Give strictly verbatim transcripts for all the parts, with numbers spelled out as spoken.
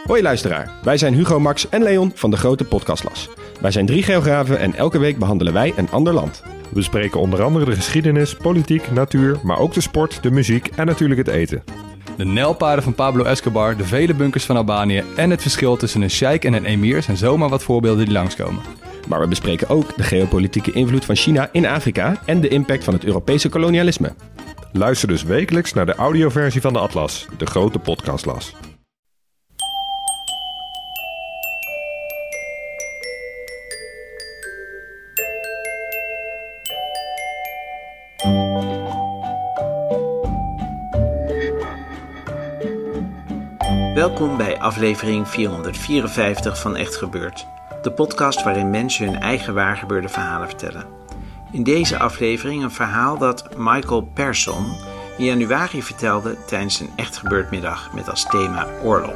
Hoi luisteraar, wij zijn Hugo, Max en Leon van de Grote Podcastlas. Wij zijn drie geografen en elke week behandelen wij een ander land. We bespreken onder andere de geschiedenis, politiek, natuur, maar ook de sport, de muziek en natuurlijk het eten. De nijlpaarden van Pablo Escobar, de vele bunkers van Albanië en het verschil tussen een sheik en een emir zijn zomaar wat voorbeelden die langskomen. Maar we bespreken ook de geopolitieke invloed van China in Afrika en de impact van het Europese kolonialisme. Luister dus wekelijks naar de audioversie van de Atlas, de Grote Podcastlas. Welkom bij aflevering vierhonderdvierenvijftig van Echt Gebeurd, de podcast waarin mensen hun eigen waargebeurde verhalen vertellen. In deze aflevering een verhaal dat Michael Persson in januari vertelde tijdens een Echt Gebeurd middag met als thema oorlog.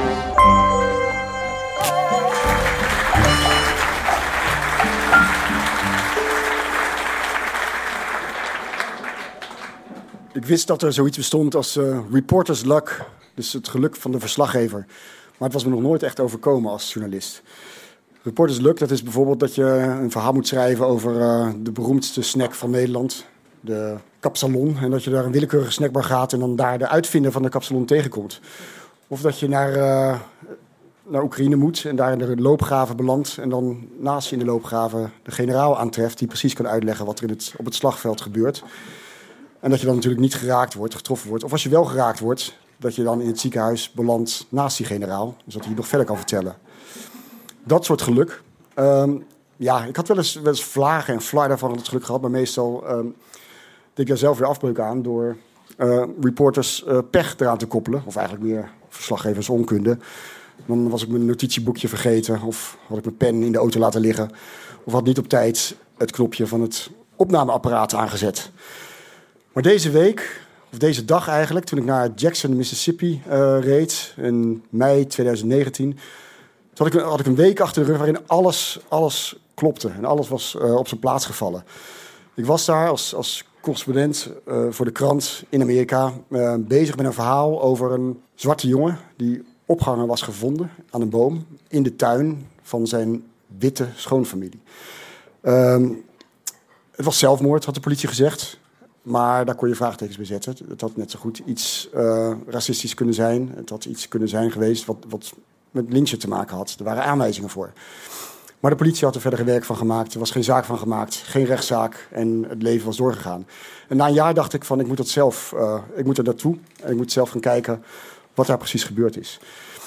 Ik wist dat er zoiets bestond als uh, reporter's luck, dus het geluk van de verslaggever. Maar het was me nog nooit echt overkomen als journalist. Reporter's luck, dat is bijvoorbeeld dat je een verhaal moet schrijven over uh, de beroemdste snack van Nederland, de kapsalon. En dat je daar een willekeurige snackbar gaat en dan daar de uitvinder van de kapsalon tegenkomt. Of dat je naar, uh, naar Oekraïne moet en daar in de loopgraven belandt. En dan naast je in de loopgraven de generaal aantreft die precies kan uitleggen wat er in het, op het slagveld gebeurt. En dat je dan natuurlijk niet geraakt wordt, getroffen wordt. Of als je wel geraakt wordt, dat je dan in het ziekenhuis belandt naast die generaal. Dus dat hij nog verder kan vertellen. Dat soort geluk. Um, ja, ik had wel eens, wel eens vlagen en flarden van het geluk gehad. Maar meestal um, deed ik daar zelf weer afbreuk aan door uh, reporters uh, pech eraan te koppelen. Of eigenlijk meer verslaggevers onkunde. Dan was ik mijn notitieboekje vergeten. Of had ik mijn pen in de auto laten liggen. Of had niet op tijd het knopje van het opnameapparaat aangezet. Maar deze week, of deze dag eigenlijk, toen ik naar Jackson, Mississippi uh, reed in mei tweeduizend negentien, toen had ik, had ik een week achter de rug waarin alles, alles klopte en alles was uh, op zijn plaats gevallen. Ik was daar als, als correspondent uh, voor de krant in Amerika uh, bezig met een verhaal over een zwarte jongen die opgehangen was gevonden aan een boom in de tuin van zijn witte schoonfamilie. Um, het was zelfmoord, had de politie gezegd. Maar daar kon je vraagtekens bij zetten. Het had net zo goed iets uh, racistisch kunnen zijn. Het had iets kunnen zijn geweest wat, wat met lynchen te maken had. Er waren aanwijzingen voor. Maar de politie had er verder werk van gemaakt. Er was geen zaak van gemaakt. Geen rechtszaak. En het leven was doorgegaan. En na een jaar dacht ik van ik moet dat zelf. Uh, ik moet er naartoe. En ik moet zelf gaan kijken wat daar precies gebeurd is.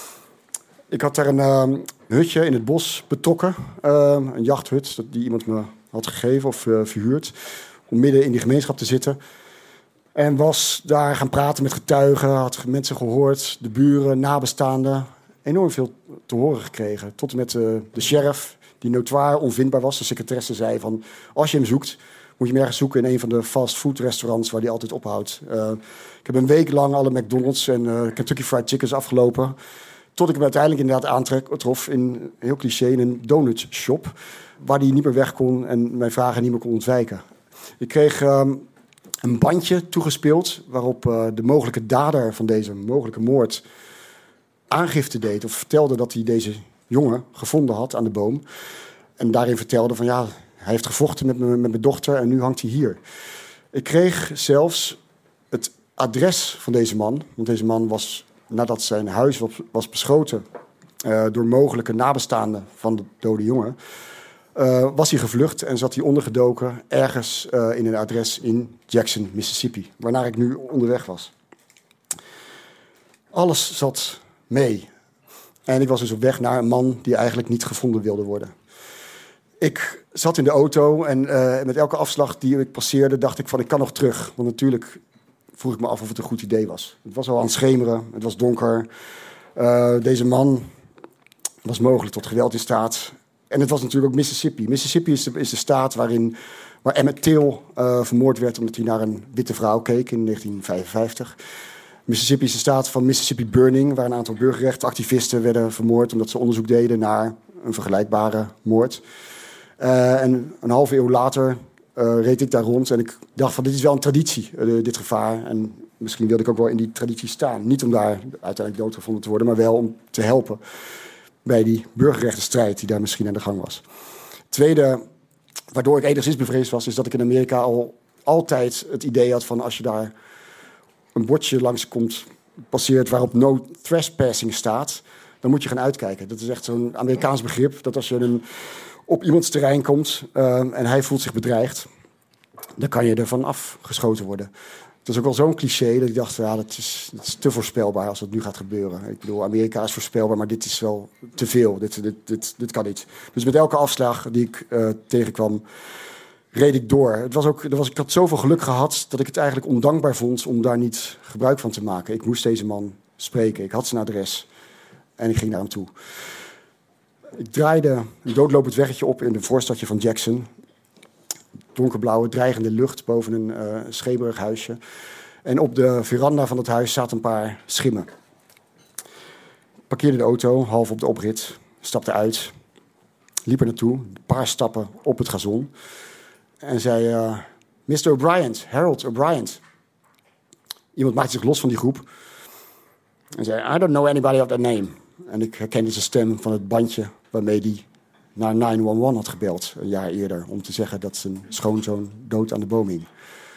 Ik had daar een uh, hutje in het bos betrokken. Uh, een jachthut die iemand me had gegeven of uh, verhuurd. Om midden in die gemeenschap te zitten. En was daar gaan praten met getuigen, had mensen gehoord, de buren, nabestaanden. Enorm veel te horen gekregen. Tot en met de, de sheriff, die notoir onvindbaar was. De secretaresse zei van, als je hem zoekt, moet je hem ergens zoeken in een van de fastfood-restaurants waar hij altijd ophoudt. Uh, ik heb een week lang alle McDonald's en uh, Kentucky Fried Chickens afgelopen. Tot ik hem uiteindelijk inderdaad aantrof in, heel cliché, in een donutshop. Waar hij niet meer weg kon en mijn vragen niet meer kon ontwijken. Ik kreeg um, een bandje toegespeeld waarop uh, de mogelijke dader van deze mogelijke moord aangifte deed. Of vertelde dat hij deze jongen gevonden had aan de boom. En daarin vertelde van ja, hij heeft gevochten met, me, met mijn dochter en nu hangt hij hier. Ik kreeg zelfs het adres van deze man. Want deze man was, nadat zijn huis was, was beschoten uh, door mogelijke nabestaanden van de dode jongen, Uh, was hij gevlucht en zat hij ondergedoken ergens uh, in een adres in Jackson, Mississippi, waarnaar ik nu onderweg was. Alles zat mee. En ik was dus op weg naar een man die eigenlijk niet gevonden wilde worden. Ik zat in de auto en uh, met elke afslag die ik passeerde dacht ik van ik kan nog terug. Want natuurlijk vroeg ik me af of het een goed idee was. Het was al aan het schemeren, het was donker. Uh, deze man was mogelijk tot geweld in staat. En het was natuurlijk ook Mississippi. Mississippi is de, is de staat waarin, waar Emmett Till uh, vermoord werd omdat hij naar een witte vrouw keek in negentien vijfenvijftig. Mississippi is de staat van Mississippi Burning, waar een aantal burgerrechtenactivisten werden vermoord omdat ze onderzoek deden naar een vergelijkbare moord. Uh, en een halve eeuw later uh, reed ik daar rond en ik dacht van dit is wel een traditie, uh, dit gevaar. En misschien wilde ik ook wel in die traditie staan. Niet om daar uiteindelijk doodgevonden te worden, maar wel om te helpen bij die burgerrechtenstrijd die daar misschien aan de gang was. Tweede, waardoor ik enigszins bevreesd was, is dat ik in Amerika al altijd het idee had van als je daar een bordje langskomt, passeert waarop no trespassing staat, dan moet je gaan uitkijken. Dat is echt zo'n Amerikaans begrip, dat als je een, op iemands terrein komt uh, en hij voelt zich bedreigd, dan kan je ervan afgeschoten worden. Dat is ook wel zo'n cliché dat ik dacht, ja, dat is, dat is te voorspelbaar als dat nu gaat gebeuren. Ik bedoel, Amerika is voorspelbaar, maar dit is wel te veel. Dit, dit, dit, dit kan niet. Dus met elke afslag die ik uh, tegenkwam, reed ik door. Het was ook, er was, ik had zoveel geluk gehad dat ik het eigenlijk ondankbaar vond om daar niet gebruik van te maken. Ik moest deze man spreken. Ik had zijn adres en ik ging naar hem toe. Ik draaide een doodlopend weggetje op in de voorstadje van Jackson. Donkerblauwe, dreigende lucht boven een uh, schemerig huisje. En op de veranda van het huis zaten een paar schimmen. Ik parkeerde de auto, half op de oprit, stapte uit, liep er naartoe, een paar stappen op het gazon. En zei, uh, mister O'Brien, Harold O'Brien. Iemand maakte zich los van die groep. En zei, I don't know anybody of that name. En ik herkende zijn stem van het bandje waarmee hij naar negen een een had gebeld, een jaar eerder, om te zeggen dat zijn schoonzoon dood aan de boom hing.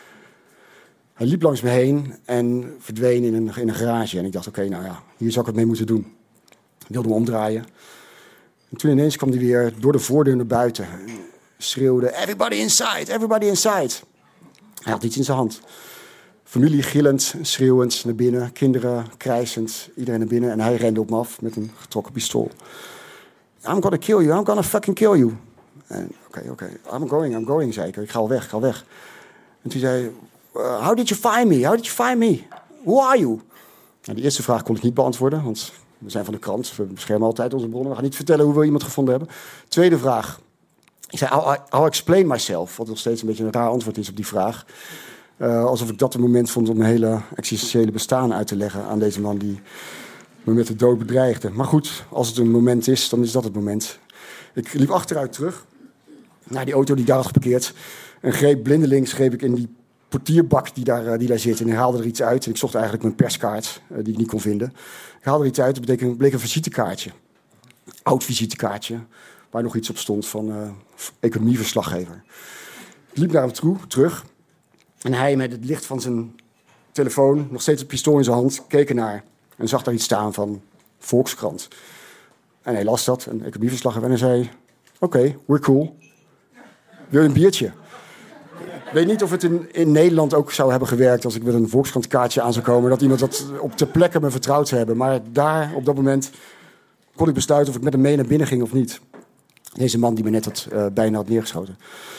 Hij liep langs me heen en verdween in een, in een garage. En ik dacht, oké, okay, nou ja, hier zou ik het mee moeten doen. Ik wilde me omdraaien. En toen ineens kwam hij weer door de voordeur naar buiten. Schreeuwde, everybody inside, everybody inside. Hij had iets in zijn hand. Familie gillend, schreeuwend naar binnen. Kinderen krijsend, iedereen naar binnen. En hij rende op me af met een getrokken pistool. I'm gonna kill you, I'm gonna fucking kill you. Oké, oké, okay, I'm going, I'm going, zei ik. Ik ga al weg, ik ga al weg. En toen zei hij, uh, how did you find me? How did you find me? Who are you? Nou, die eerste vraag kon ik niet beantwoorden, want we zijn van de krant. We beschermen altijd onze bronnen. We gaan niet vertellen hoe we iemand gevonden hebben. Tweede vraag. Ik zei, I'll, I'll explain myself. Wat nog steeds een beetje een raar antwoord is op die vraag. Uh, alsof ik dat het moment vond om mijn hele existentiële bestaan uit te leggen aan deze man die me met de dood bedreigde. Maar goed, als het een moment is, dan is dat het moment. Ik liep achteruit terug naar die auto die daar had geparkeerd. En greep blindelings greep ik in die portierbak die daar, uh, die daar zit. En ik haalde er iets uit. En ik zocht eigenlijk mijn perskaart, uh, die ik niet kon vinden. Ik haalde er iets uit, dat betekent, bleek een visitekaartje. Oud visitekaartje, waar nog iets op stond van uh, economieverslaggever. Ik liep naar hem toe, terug. En hij met het licht van zijn telefoon, nog steeds een pistool in zijn hand, keek ernaar. En zag daar iets staan van Volkskrant. En hij las dat, een economieverslaggever. En hij zei, oké, okay, we're cool. Wil je een biertje? Ik weet niet of het in, in Nederland ook zou hebben gewerkt als ik met een Volkskrantkaartje aan zou komen. Dat iemand dat op ter plekke me vertrouwd zou hebben. Maar daar, op dat moment, kon ik besluiten of ik met hem mee naar binnen ging of niet. Deze man die me net had, uh, bijna had neergeschoten.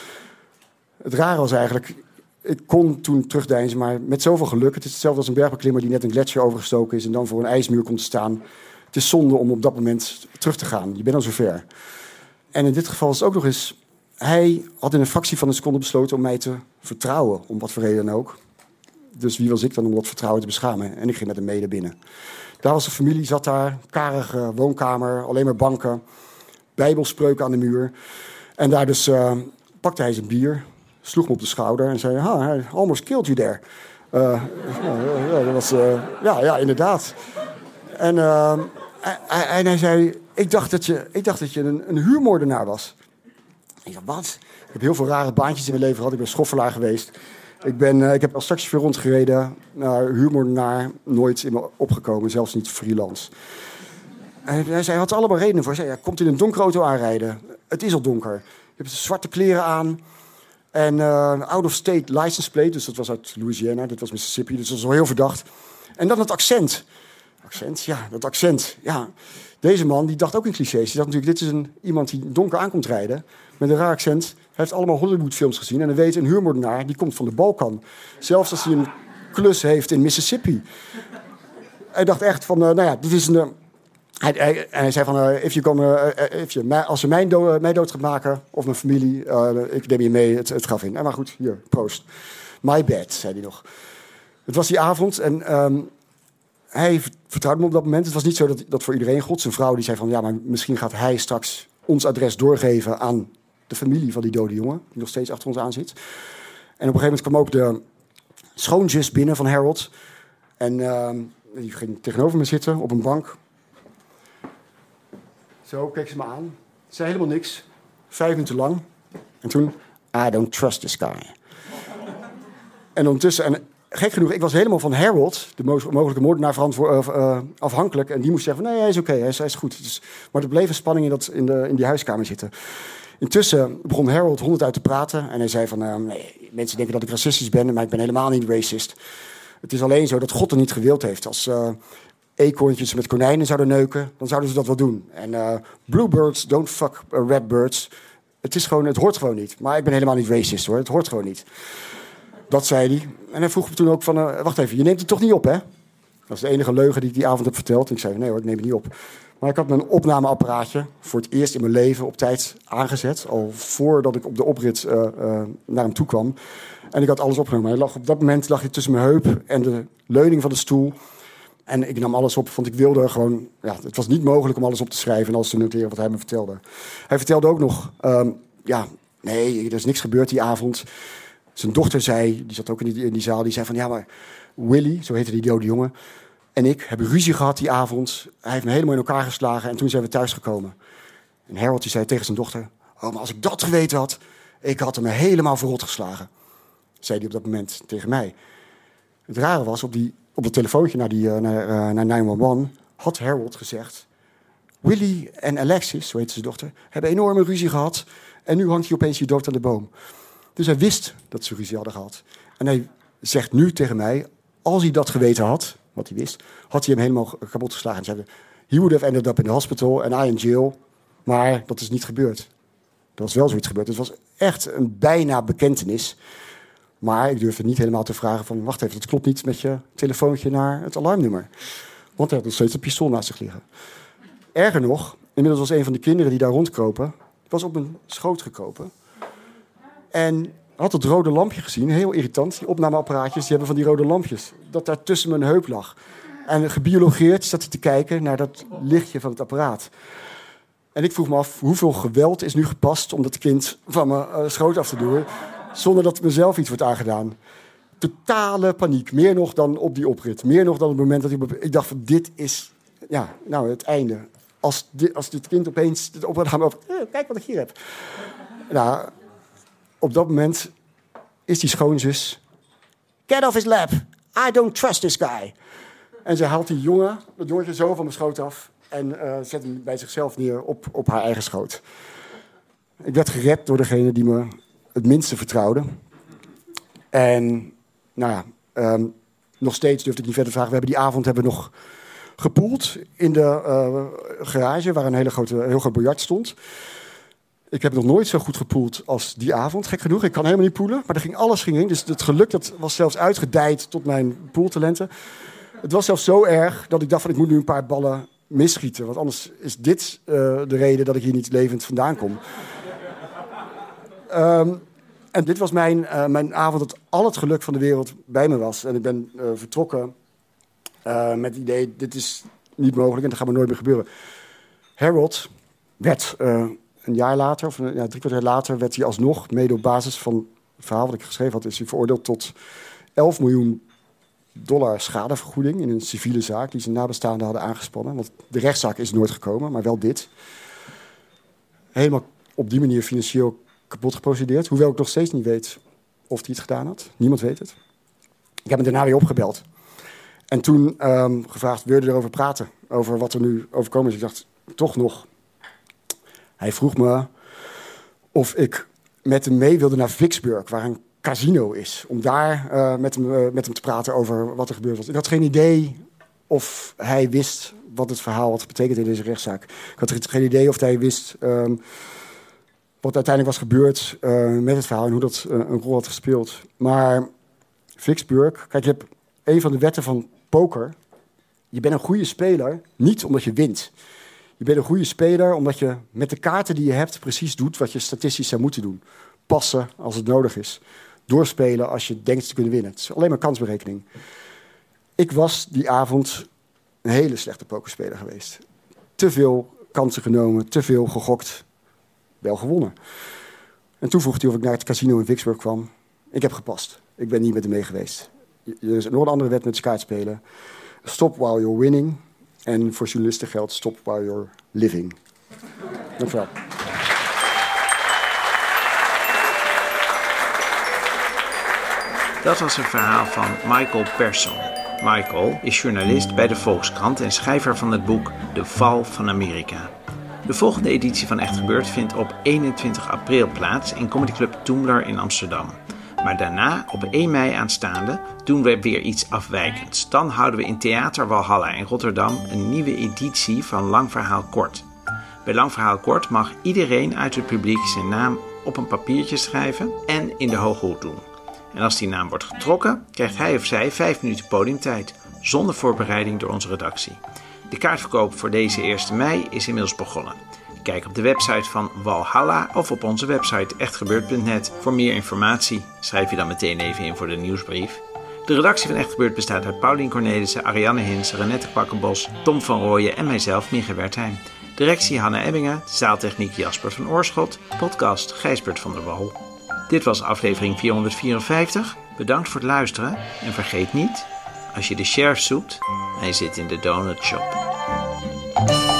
Het rare was eigenlijk, ik kon toen terugdeinzen, maar met zoveel geluk. Het is hetzelfde als een bergbeklimmer die net een gletsjer overgestoken is en dan voor een ijsmuur komt te staan. Het is zonde om op dat moment terug te gaan. Je bent al zover. En in dit geval is het ook nog eens, hij had in een fractie van een seconde besloten om mij te vertrouwen, om wat voor reden dan ook. Dus wie was ik dan om dat vertrouwen te beschamen? En ik ging met hem mee naar binnen. Daar was de familie, zat daar, karige woonkamer, alleen maar banken, bijbelspreuken aan de muur. En daar dus uh, pakte hij zijn bier, sloeg me op de schouder en zei, ah, I almost killed you there. Uh, ja, ja, dat was, uh, ja, ja, inderdaad. En, uh, en, en hij zei, ik dacht dat je, ik dacht dat je een, een huurmoordenaar was. Ik dacht, wat? Ik heb heel veel rare baantjes in mijn leven gehad. Ik ben schoffelaar geweest. Ik, ben, uh, ik heb als taxichauffeur rondgereden. Naar huurmoordenaar, nooit in me opgekomen, zelfs niet freelance. En hij zei, hij had er allemaal redenen voor. Hij zei, ja, komt in een donkere auto aanrijden. Het is al donker. Je hebt zwarte kleren aan. En uh, out-of-state license plate, dus dat was uit Louisiana, dit was Mississippi, dus dat was wel heel verdacht. En dan het accent. Accent, ja, dat accent. Ja. Deze man die dacht ook in clichés. Die dacht natuurlijk, dit is een, iemand die donker aankomt rijden met een raar accent. Hij heeft allemaal Hollywoodfilms gezien en hij weet, een huurmoordenaar die komt van de Balkan. Zelfs als hij een klus heeft in Mississippi. Hij dacht echt van, uh, nou ja, dit is een... Uh, Hij, hij, hij zei van, uh, if you come, uh, if you, als je mij, do, mij dood gaat maken, of mijn familie, uh, ik neem je mee het, het graf in. En maar goed, hier, proost. My bad, zei hij nog. Het was die avond en um, hij vertrouwde me op dat moment. Het was niet zo dat, dat voor iedereen gold. Zijn vrouw die zei van, ja, maar misschien gaat hij straks ons adres doorgeven aan de familie van die dode jongen, die nog steeds achter ons aan zit. En op een gegeven moment kwam ook de schoonzus binnen van Harold. En uh, die ging tegenover me zitten op een bank. Zo keek ze me aan. Zei helemaal niks. Vijf minuten lang. En toen, I don't trust this guy. En ondertussen, en gek genoeg, ik was helemaal van Harold, de mo- mogelijke moordenaar, verantwo- uh, afhankelijk. En die moest zeggen van, nee, hij is oké, okay, hij, hij is goed. Dus, maar er bleef een spanning in, dat, in, de, in die huiskamer zitten. Intussen begon Harold honderd uit te praten. En hij zei van, uh, nee, mensen denken dat ik racistisch ben, maar ik ben helemaal niet racist. Het is alleen zo dat God er niet gewild heeft. Als uh, eekhoorntjes met konijnen zouden neuken, dan zouden ze dat wel doen. En uh, bluebirds don't fuck uh, redbirds. Het is gewoon, het hoort gewoon niet. Maar ik ben helemaal niet racist hoor, het hoort gewoon niet. Dat zei hij. En hij vroeg me toen ook van, uh, wacht even, je neemt het toch niet op, hè? Dat is de enige leugen die ik die avond heb verteld. En ik zei, nee hoor, ik neem het niet op. Maar ik had mijn opnameapparaatje voor het eerst in mijn leven op tijd aangezet. Al voordat ik op de oprit uh, uh, naar hem toe kwam. En ik had alles opgenomen. Hij lag, op dat moment lag hij tussen mijn heup en de leuning van de stoel. En ik nam alles op, want ik wilde gewoon... Ja, het was niet mogelijk om alles op te schrijven en alles te noteren wat hij me vertelde. Hij vertelde ook nog, um, ja, nee, er is niks gebeurd die avond. Zijn dochter zei, die zat ook in die, in die zaal, die zei van... Ja, maar Willy, zo heette die dode jongen, en ik hebben ruzie gehad die avond. Hij heeft me helemaal in elkaar geslagen en toen zijn we thuisgekomen. En Harold die zei tegen zijn dochter... Oh, maar als ik dat geweten had, ik had hem helemaal verrot geslagen. Zei hij op dat moment tegen mij. Het rare was, op, die, op het telefoontje naar, die, uh, naar, uh, naar negen een een had Harold gezegd... Willy en Alexis, zo heette zijn dochter, hebben enorme ruzie gehad... en nu hangt hij opeens hier dood aan de boom. Dus hij wist dat ze ruzie hadden gehad. En hij zegt nu tegen mij, als hij dat geweten had, wat hij wist... had hij hem helemaal kapot geslagen. En zei, he would have ended up in the hospital and I in jail. Maar dat is niet gebeurd. Er was wel zoiets gebeurd. Het was echt een bijna bekentenis... Maar ik durfde niet helemaal te vragen van... wacht even, het klopt niet met je telefoontje naar het alarmnummer. Want hij had nog steeds een pistool naast zich liggen. Erger nog, inmiddels was een van de kinderen die daar rondkropen... was op mijn schoot gekropen. En had het rode lampje gezien, heel irritant. Die opnameapparaatjes, die hebben van die rode lampjes. Dat daar tussen mijn heup lag. En gebiologeerd zat hij te kijken naar dat lichtje van het apparaat. En ik vroeg me af, hoeveel geweld is nu gepast... om dat kind van mijn uh, schoot af te doen... zonder dat mezelf iets wordt aangedaan. Totale paniek. Meer nog dan op die oprit. Meer nog dan het moment dat ik... Ik dacht van, dit is... Ja, nou, het einde. Als dit, als dit kind opeens... Het oprit gaat over... Eh, kijk wat ik hier heb. Nou, op dat moment is die schoonzus... Get off his lap. I don't trust this guy. En ze haalt die jongen, dat jongetje zo van mijn schoot af... en uh, zet hem bij zichzelf neer op, op haar eigen schoot. Ik werd gered door degene die me... het minste vertrouwde. En nou ja, um, nog steeds durfde ik niet verder te vragen. We hebben die avond hebben we nog gepoeld in de uh, garage... waar een hele grote, heel groot biljart stond. Ik heb nog nooit zo goed gepoeld als die avond. Gek genoeg, ik kan helemaal niet poelen. Maar er ging, alles ging in. Dus het geluk dat was zelfs uitgedijd tot mijn poeltalenten. Het was zelfs zo erg dat ik dacht van... ik moet nu een paar ballen misschieten. Want anders is dit uh, de reden dat ik hier niet levend vandaan kom. Um, en dit was mijn, uh, mijn avond dat al het geluk van de wereld bij me was. En ik ben uh, vertrokken uh, met het idee, dit is niet mogelijk en dat gaat me nooit meer gebeuren. Harold werd uh, een jaar later, of een, ja, drie kwart jaar later, werd hij alsnog, mede op basis van het verhaal wat ik geschreven had, is hij veroordeeld tot elf miljoen dollar schadevergoeding in een civiele zaak die zijn nabestaanden hadden aangespannen. Want de rechtszaak is nooit gekomen, maar wel dit. Helemaal op die manier financieel kapot geprocedeerd. Hoewel ik nog steeds niet weet of hij het gedaan had. Niemand weet het. Ik heb hem daarna weer opgebeld. En toen um, gevraagd, wilde erover praten? Over wat er nu overkomen is. Ik dacht, toch nog. Hij vroeg me of ik met hem mee wilde naar Vicksburg, waar een casino is. Om daar uh, met, hem, uh, met hem te praten over wat er gebeurd was. Ik had geen idee of hij wist wat het verhaal had betekend in deze rechtszaak. Ik had geen idee of hij wist... Um, wat uiteindelijk was gebeurd uh, met het verhaal en hoe dat uh, een rol had gespeeld. Maar Vicksburg, kijk, je hebt een van de wetten van poker. Je bent een goede speler, niet omdat je wint. Je bent een goede speler omdat je met de kaarten die je hebt precies doet wat je statistisch zou moeten doen. Passen als het nodig is. Doorspelen als je denkt te kunnen winnen. Het is alleen maar kansberekening. Ik was die avond een hele slechte pokerspeler geweest. Te veel kansen genomen, te veel gegokt. Wel gewonnen. En toen vroeg hij of ik naar het casino in Vicksburg kwam. Ik heb gepast. Ik ben niet met hem mee geweest. er is nog een andere wet met kaartspelen. Stop while you're winning. En voor journalisten geldt stop while you're living. Dank u wel. Dat was een verhaal van Michael Persson. Michael is journalist bij de Volkskrant en schrijver van het boek De Val van Amerika. De volgende editie van Echt Gebeurd vindt op eenentwintig april plaats in Comedy Club Toemler in Amsterdam. Maar daarna, op één mei aanstaande, doen we weer iets afwijkends. Dan houden we in Theater Walhalla in Rotterdam een nieuwe editie van Lang Verhaal Kort. Bij Lang Verhaal Kort mag iedereen uit het publiek zijn naam op een papiertje schrijven en in de hoge hoed doen. En als die naam wordt getrokken, krijgt hij of zij vijf minuten podiumtijd, zonder voorbereiding door onze redactie. De kaartverkoop voor deze eerste mei is inmiddels begonnen. Kijk op de website van Walhalla of op onze website echtgebeurd punt net voor meer informatie. Schrijf je dan meteen even in voor de nieuwsbrief. De redactie van Echt Gebeurd bestaat uit Paulien Cornelissen, Ariane Hins, Renette Kwakkenbos, Tom van Rooyen en mijzelf, Mieke Wertheim. Directie Hanna Ebbingen, zaaltechniek Jasper van Oorschot, podcast Gijsbert van der Wal. Dit was aflevering vierhonderdvierenvijftig. Bedankt voor het luisteren en vergeet niet, als je de sheriff zoekt, hij zit in de donutshop.